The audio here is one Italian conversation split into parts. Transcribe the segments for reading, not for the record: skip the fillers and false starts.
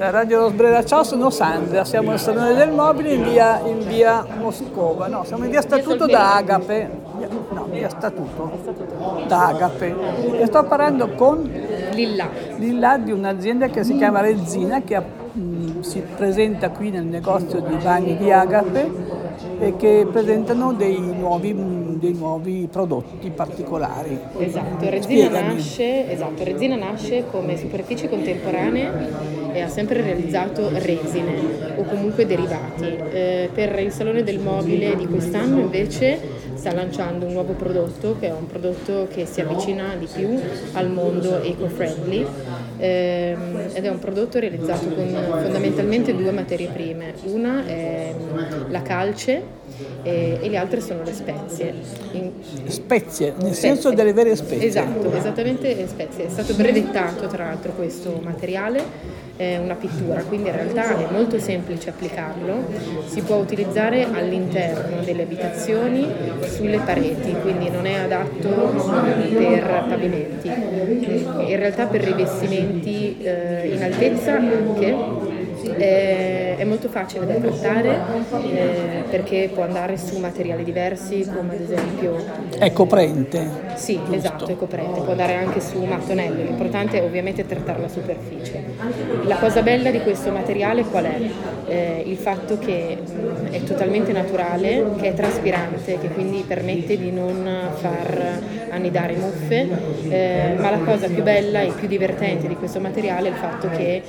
Radio Rosbrera, ciao, sono Sandra, siamo al Salone del Mobile in via Moscova, no, siamo in via Statuto da Agape, via Statuto da Agape, e sto parlando con Lilla di un'azienda che si chiama Rezina, che si presenta qui nel negozio di bagni di Agape e che presentano dei nuovi prodotti particolari. Esatto, Rezina nasce come superfici contemporanee e ha sempre realizzato resine o comunque derivati. Per il Salone del Mobile di quest'anno invece sta lanciando un nuovo prodotto, che è un prodotto che si avvicina di più al mondo eco-friendly, ed è un prodotto realizzato con fondamentalmente due materie prime. Una è la calce e le altre sono le spezie. Spezie, nel senso delle vere spezie. Esatto, esattamente spezie. È stato brevettato tra l'altro questo materiale, è una pittura, quindi in realtà è molto semplice applicarlo, si può utilizzare all'interno delle abitazioni, sulle pareti, quindi non è adatto per pavimenti, in realtà per rivestimenti in altezza anche. È molto facile da trattare perché può andare su materiali diversi, come ad esempio è coprente. Sì, giusto. Esatto, è coprente, può andare anche su mattonello, l'importante è ovviamente trattare la superficie. La cosa bella di questo materiale qual è? Il fatto che è totalmente naturale, che è traspirante, che quindi permette di non far annidare muffe, ma la cosa più bella e più divertente di questo materiale è il fatto che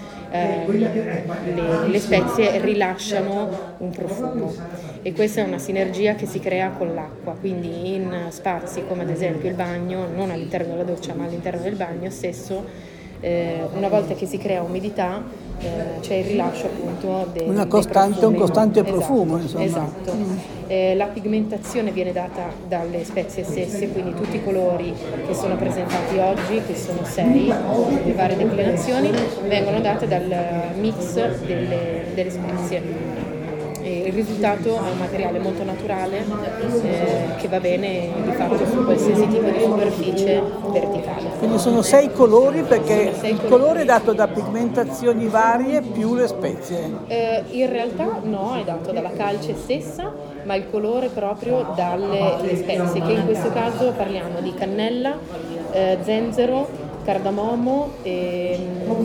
le spezie rilasciano un profumo, e questa è una sinergia che si crea con l'acqua, quindi in spazi come ad esempio il bagno, non all'interno della doccia ma all'interno del bagno stesso, una volta che si crea umidità c'è il rilascio appunto un costante profumo, insomma. Esatto. La pigmentazione viene data dalle spezie stesse, quindi tutti i colori che sono presentati oggi, che sono 6, le varie declinazioni, vengono date dal mix delle spezie. E il risultato è un materiale molto naturale che va bene di fatto su qualsiasi tipo di superficie verticale. Quindi sono 6 colori, perché il colore è dato da pigmentazioni varie più le spezie? In realtà no, è dato dalla calce stessa, ma il colore proprio dalle spezie, che in questo caso parliamo di cannella, zenzero, cardamomo e...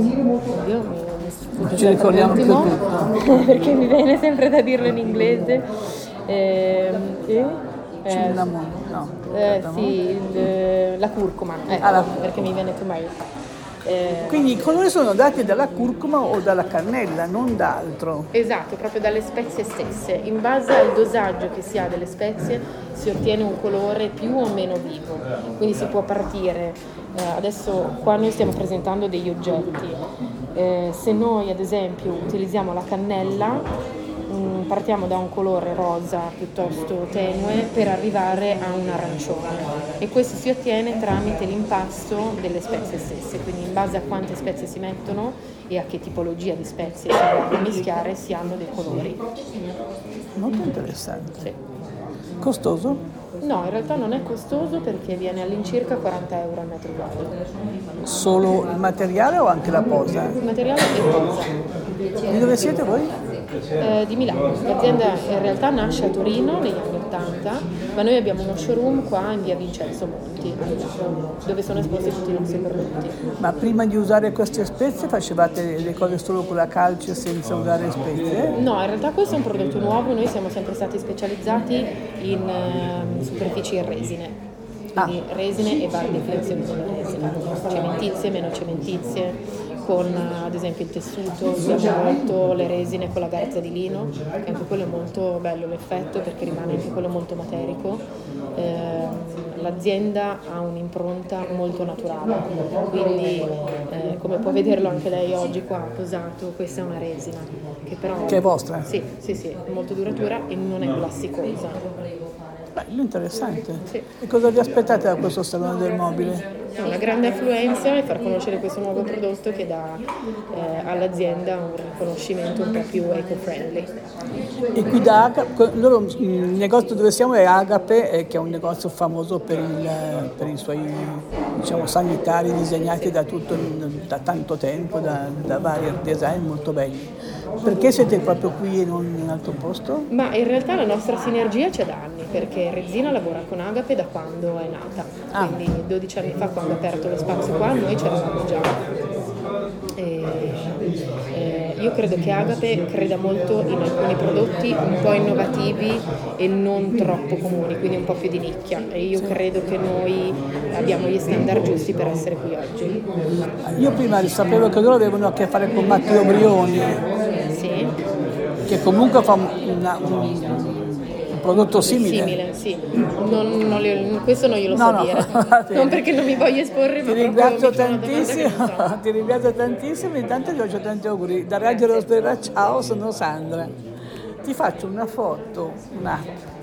ci ricordiamo più tutto perché mi viene sempre da dirlo in inglese. Cinnamon, no. Sì, la curcuma, perché mi viene più meglio. Quindi i colori sono dati dalla curcuma o dalla cannella, non da altro. Esatto, proprio dalle spezie stesse. In base al dosaggio che si ha delle spezie si ottiene un colore più o meno vivo. Quindi si può partire, adesso qua noi stiamo presentando degli oggetti. Se noi ad esempio utilizziamo la cannella, partiamo da un colore rosa piuttosto tenue per arrivare a un arancione, e questo si ottiene tramite l'impasto delle spezie stesse, quindi in base a quante spezie si mettono e a che tipologia di spezie si va a mischiare si hanno dei colori. Molto interessante. Sì. Costoso? No, in realtà non è costoso perché viene all'incirca 40 euro al metro quadro. Solo il materiale o anche la posa? Il materiale e posa. Di dove siete voi? Di Milano. L'azienda in realtà nasce a Torino negli anni 80, ma noi abbiamo uno showroom qua in via Vincenzo Monti, a Milano, dove sono esposti tutti i nostri prodotti. Ma prima di usare queste spezie facevate le cose solo con la calce senza usare spezie? No, in realtà questo è un prodotto nuovo, noi siamo sempre stati specializzati in superfici in resine. Quindi resine e varie definizioni di resina, cementizie, meno cementizie, con ad esempio il tessuto, usiamo molto le resine con la garza di lino, che anche quello è molto bello l'effetto perché rimane anche quello molto materico. L'azienda ha un'impronta molto naturale, quindi come può vederlo anche lei oggi qua posato, questa è una resina che però che è vostra? Sì, è molto duratura e non è plasticosa. Bello, interessante. Sì. E cosa vi aspettate da questo Salone del Mobile? È una grande affluenza e far conoscere questo nuovo prodotto che dà all'azienda un riconoscimento un po' più eco-friendly. E qui da il negozio dove siamo è Agape, che è un negozio famoso per i suoi, diciamo, sanitari disegnati da tanto tempo, da vari design molto belli. Perché siete proprio qui e non in un altro posto? Ma in realtà la nostra sinergia c'è da anni, perché Rezzina lavora con Agape da quando è nata, quindi 12 anni fa, quando ha aperto lo spazio qua, noi c'eravamo già. Io credo che Agape creda molto in alcuni prodotti un po' innovativi e non troppo comuni, quindi un po' più di nicchia, e io credo che noi abbiamo gli standard giusti per essere qui oggi. Io prima sapevo che loro avevano a che fare con Matteo Brioni, Sì. che comunque fa un prodotto simile. Sì. Questo non glielo so dire. Non perché non mi voglio esporre, ma Ti ringrazio proprio mi fa una domanda che non so. ti ringrazio tantissimo, intanto ti faccio tanti auguri. Da Radio Rosbera, ciao, sono Sandra. Ti faccio una foto, un attimo.